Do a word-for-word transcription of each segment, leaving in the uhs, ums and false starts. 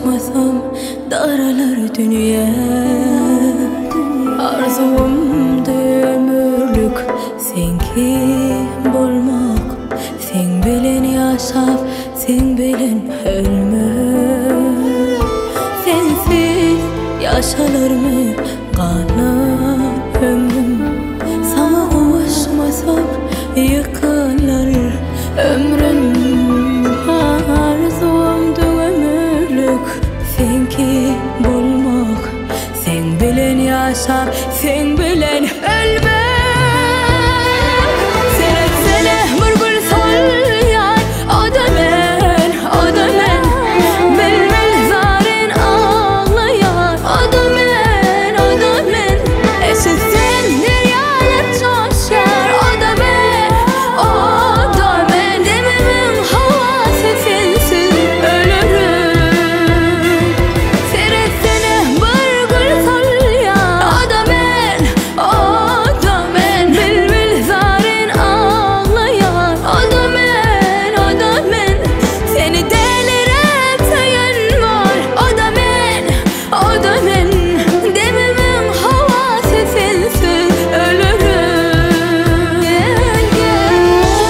ulaşmasam daralar dünya. Arzumda ömürlük senki bolmak, sen bilen yaşap, sen bilen ölmek. Sensiz yaşanırmı kalan ömrüm, sana ulaşmasam yıkılır ömrüm. Arzumda ömürlük senki bolmak, sen bilen yaşap, sen bilen ölmek. Sene bir gül solyan, o da men, o da men. Bilmel zarin ağlayan, o da men, o da men. Eşit sen deryalar coşar, o da men, o da men. Demimin havası sensiz ölürüm. Sene bir gül solyan, o da men, o da men. Bilmel zarin ağlayan, o da men, o da men. Seni delirip sayan var, o da men, o da men. Demimin havası sensiz ölürüm. Gel gel.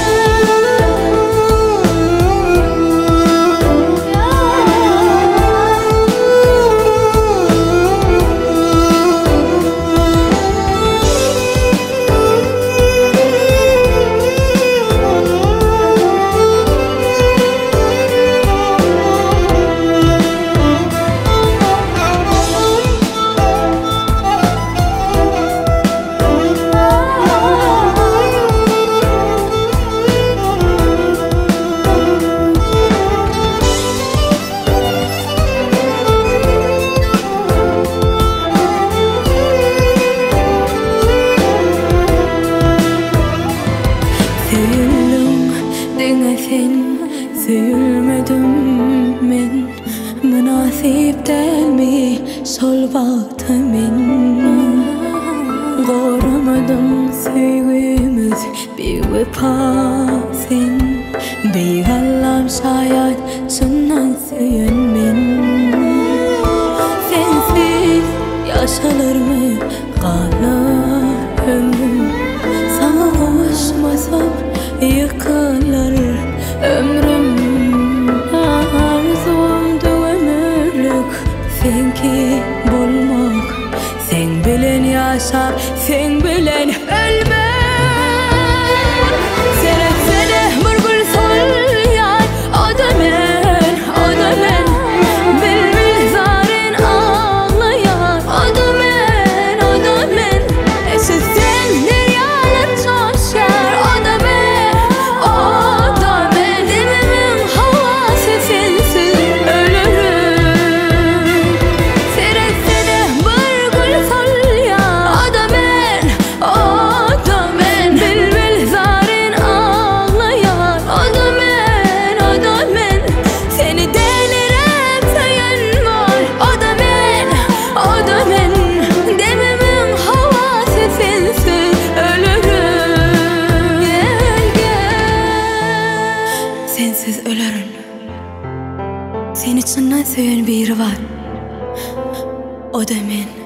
Söyüldüm dine sen, söyülmedim men. Münasip değil mi sol vakti men? Koramadım sevgimiz bir vefa sen. Bir Allah'ım şayet sunnan söyün men. Sensiz yaşanır mı kalan ömrüm, sana ulaşmasam yıkılır ömrüm. Arzumda ömürlük senki bolmak, sen bilen yaşap, sen bilen ölmek. Sene sene bir gül solyan, o da men, o da men. Bilmel zarin ağlayan, o da men, o da men. Eşit sen deryalar coşar, o da men, o da men. Demimin havası sensiz ölürüm. Sene sene bir gül solyan, o da men, o da men. Bilmel zarin ağlayan, o da men, o da men. Seni delirip sayan var, o da men, o da men. Demimin havası sensiz ölürüm. Gel gel. Sensiz ölürüm. Seni içinden söyleyen biri var, o da men.